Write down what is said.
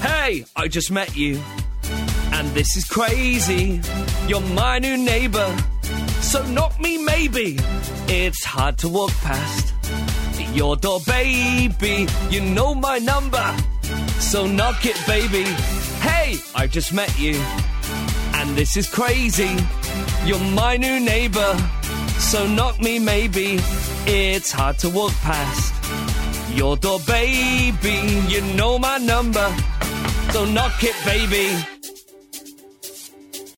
Hey, I just met you, and this is crazy. You're my new neighbour, so knock me maybe. It's hard to walk past your door, baby. You know my number, so knock it, baby. Hey, I just met you, and this is crazy. You're my new neighbour, so knock me maybe. It's hard to walk past your door, baby. You know my number, so knock it, baby.